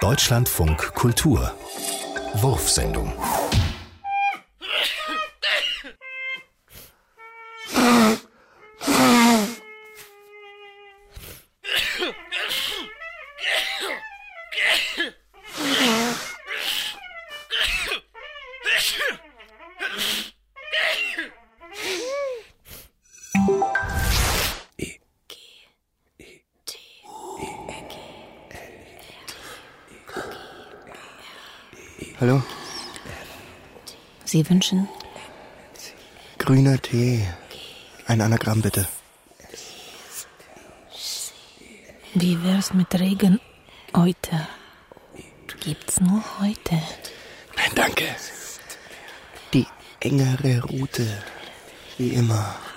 Deutschlandfunk Kultur Wurfsendung. Hallo? Sie wünschen? Grüner Tee. Ein Anagramm bitte. Wie wär's mit Regen heute? Gibt's nur heute? Nein, danke. Die engere Route. Wie immer.